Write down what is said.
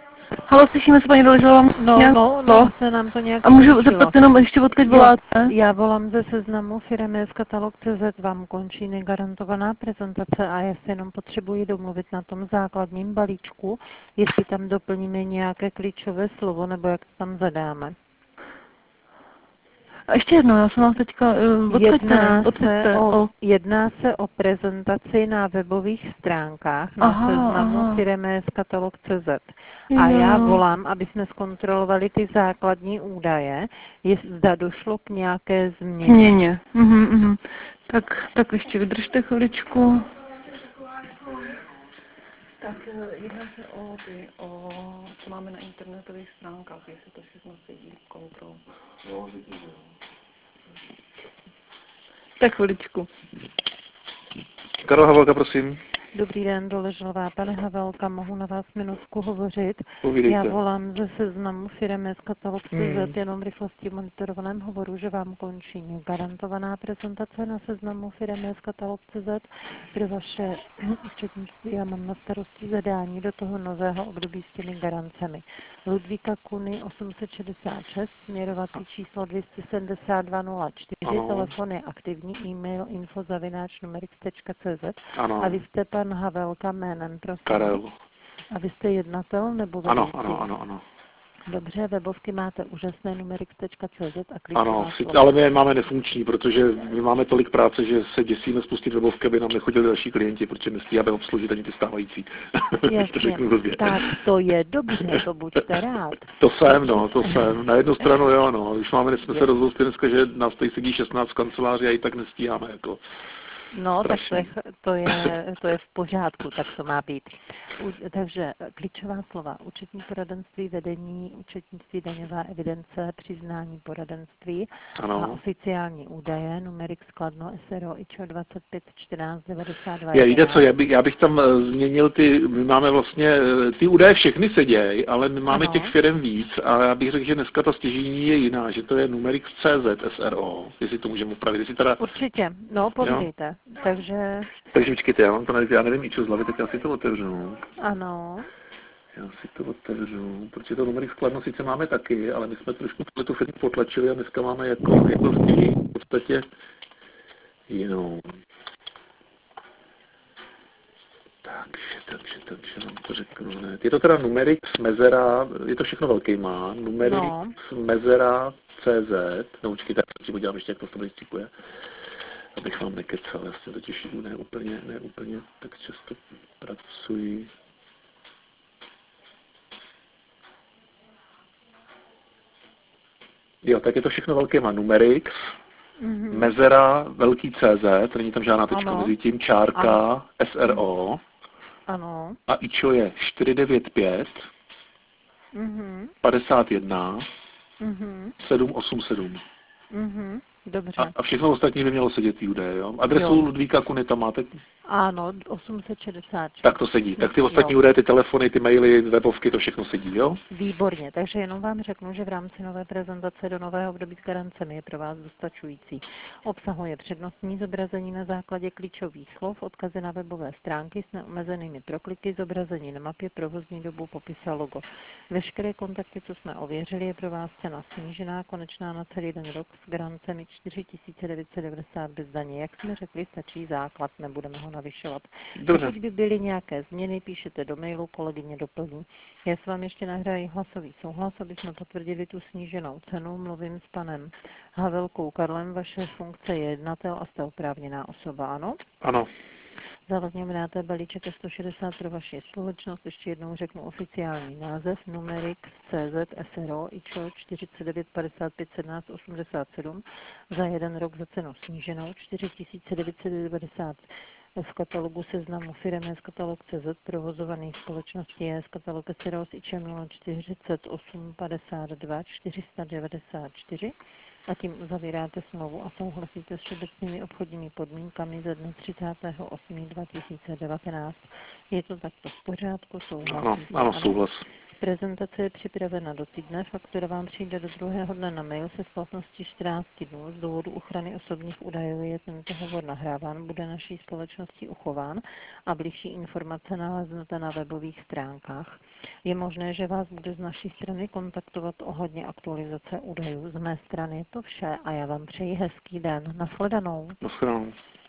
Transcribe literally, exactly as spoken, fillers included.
Halo, slyšíme se, paní Doleželová? No, no, no, se nám to nějak A můžu zrušilo. zeptat jenom ještě, odkud voláte? Já volám ze seznamu firmy z katalog tečka cé zet, vám končí negarantovaná prezentace a já se jenom potřebuji domluvit na tom základním balíčku, jestli tam doplníme nějaké klíčové slovo, nebo jak to tam zadáme. A ještě jedno, já jsem vás teďka... Uh, jedná, se o, jedná se o prezentaci na webových stránkách na aha, seznamu firmy z katalog tečka cé zet. A jo. Já volám, aby jsme zkontrolovali ty základní údaje, jestli zda došlo k nějaké změně. Změně. Mhm, mhm. Tak, tak ještě vydržte chviličku. Tak jedná se o ty, o, co máme na internetových stránkách, jestli to všechno sedí, kontrol. Jo, tak chviličku. Karel Havelka, prosím. Dobrý den, Doleželová, pane Havelka, mohu na vás minutku hovořit? Povídejte. Já volám ze seznamu firmy z katalog tečka cé zet, hmm. jenom v rychlosti monitorovaném hovoru, že vám končí garantovaná prezentace na seznamu firmy z katalog tečka cé zet pro vaše účetnictví. Já mám na starosti zadání do toho nového období s těmi garancemi. Ludvíka Kuny osm set šedesát šest, směrovací číslo dvě stě sedmdesát dva nula čtyři, telefon je aktivní, e-mail info zavináč numerix tečka cé zet a vy jste pan Havelka jménem, prosím. Karel. A vy jste jednatel nebo vedoucí? Ano, ano, ano, ano. Dobře, webovky máte úžasné, numerix tečka cé zet a klíčová Ano, slova. ale my je máme nefunkční, protože my máme tolik práce, že se děsíme spustit webovky, aby nám nechodili další klienti, protože nestíháme obslužit ani ty stávající. Jasně, to tak to je dobře, to buďte rád. To jsem, no, to jsem. Na jednu stranu jo, no, už máme, jsme se rozhoupili dneska, že nás tady sedí šestnáct v kanceláři a i tak nestíháme, jako. No, strašný. Tak to je, to, je, to je v pořádku, tak to má být. U, takže klíčová slova. Účetní poradenství, vedení, účetnictví, daňová evidence, přiznání poradenství ano. A oficiální údaje, numerik Skladno, S R O, I Č O dvacet pět čtrnáct devadesát dva. Já víte co, já bych, já bych tam změnil ty, my máme vlastně, ty údaje všechny se dějí, ale my máme ano. těch firm víc a já bych řekl, že dneska ta stěžení je jiná, že to je numerik C Z S R O, jestli to můžeme upravit. Jestli teda... Určitě, no povídejte. Takže... Takže počkejte, já mám to nevím, já nevím, i čo z hlavy, tak já si to otevřu. Ano. Já si to otevřu, protože to numerik Skladno sice máme taky, ale my jsme trošku tu firmu potlačili a dneska máme jako, jako v podstatě jinou. Takže, takže, takže vám to řeknu hned. Je to teda numerik mezera, je to všechno velkýma, numerik no. mezera C Z, no počkejte, tak si podívám ještě, jak to v tom abych vám nekecal, já se totiž ne úplně, ne úplně tak často pracuji. Jo, tak je to všechno velkýma numerix, mm-hmm. mezera, velký C Z, není tam žádná tečka mezi tím, čárka, ano. S R O ano. A I Č O je čtyři devět pět, mm-hmm. padesát jedna, mm-hmm. sedm osm sedm. Mm-hmm. Dobře. A, a všechno ostatní by mělo sedět ty údaje, jo? Adresu jo. Ludvíka Kuny tam máte? Ano, osm set šedesát šest. Tak to sedí. Tak ty ostatní údaje, ty telefony, ty maily, webovky, to všechno sedí, jo? Výborně, takže jenom vám řeknu, že v rámci nové prezentace do nového období s garancemi je pro vás dostačující. Obsahuje přednostní zobrazení na základě klíčových slov, odkazy na webové stránky s neomezenými prokliky, zobrazení na mapě, provozní dobu, popis a logo. Veškeré kontakty, co jsme ověřili, je pro vás cena snížená, konečná na celý den rok s garancemi čtyři tisíce devět set devadesát bez daně. Jak jsme řekli, stačí základ, nebudeme ho navyšovat. Dobře. Pokud by byly nějaké změny, píšete do mailu, kolegyně doplní. Já s vám ještě nahraji hlasový souhlas, aby jsme potvrdili tu sníženou cenu. Mluvím s panem Havelkou Karlem, vaše funkce je jednatel a jste oprávněná osoba, ano? Ano. Závazně mi dáte balíček sto šedesát pro vaši společnost, ještě jednou řeknu oficiální název, numerik C Z S R O I Č O čtyřicet devět padesát pět sedmnáct osmdesát sedm za jeden rok za cenu sníženou čtyři tisíce devět set devadesát v katalogu seznamu firmy z katalog C Z provozovaný společnosti je z katalog S R O s I Č nula čtyřicet osm padesát dva čtyři sta devadesát čtyři a tím uzavíráte smlouvu a souhlasíte s všeobecnými obchodními podmínkami ze dne třicátého osmého dva tisíce devatenáct. Je to takto v pořádku? Souhlasíte? Ano, ano, souhlas. Prezentace je připravena do týdne, faktura vám přijde do druhého dne na mail se splatností čtrnáct dnů. Z důvodu ochrany osobních údajů je tento hovor nahráván, bude naší společností uchován a bližší informace naleznete na webových stránkách. Je možné, že vás bude z naší strany kontaktovat ohledně aktualizace údajů. Z mé strany je to vše a já vám přeji hezký den. Nashledanou. Nashledanou.